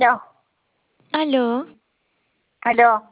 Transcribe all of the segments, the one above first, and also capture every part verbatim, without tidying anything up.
Aló, Aló, aló,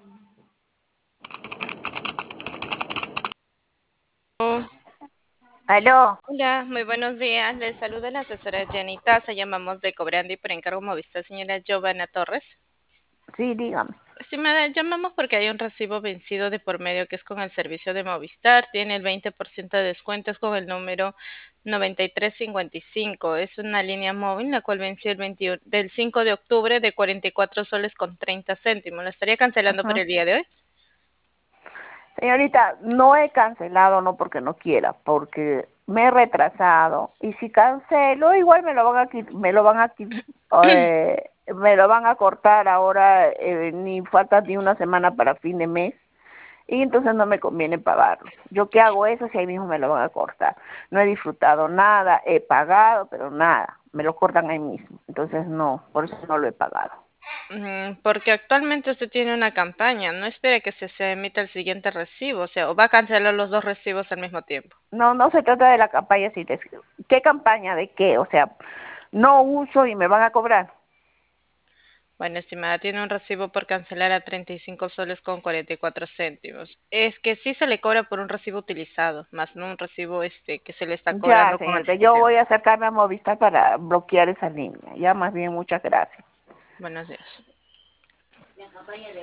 oh, aló. hola, muy buenos días. Les saluda la asesora Jenny Taza. Llamamos de Cobrando y por encargo Movistar, señora Giovanna Torres. Sí, dígame. Estimada, llamamos porque hay un recibo vencido de por medio que es con el servicio de Movistar. Tiene el veinte por ciento de descuentos con el número noventa y tres cincuenta y cinco. Es una línea móvil la cual venció el veintiuno del cinco de octubre de cuarenta y cuatro soles con treinta céntimos. ¿Lo estaría cancelando por Ajá. el día de hoy? Señorita, no he cancelado, no porque no quiera, porque me he retrasado y si cancelo igual me lo van a qui- me lo van a qui- eh, me lo van a cortar ahora, eh, ni falta ni una semana para fin de mes y entonces no me conviene pagarlo. Yo qué hago eso si ahí mismo me lo van a cortar. No he disfrutado nada, he pagado, pero nada, me lo cortan ahí mismo. Entonces no, por eso no lo he pagado. Mm, Porque actualmente usted tiene una campaña, no espere que se, se emita el siguiente recibo, o sea, o va a cancelar los dos recibos al mismo tiempo. No, no se trata de la campaña, si te- ¿qué campaña de qué? O sea, no uso y me van a cobrar. Bueno, estimada, tiene un recibo por cancelar a treinta y cinco soles con cuarenta y cuatro céntimos. Es que sí se le cobra por un recibo utilizado, más no un recibo este que se le está Ya, cobrando con señorita, yo anticipación. voy a acercarme a Movistar para bloquear esa línea. Ya, más bien, muchas gracias. Buenos días.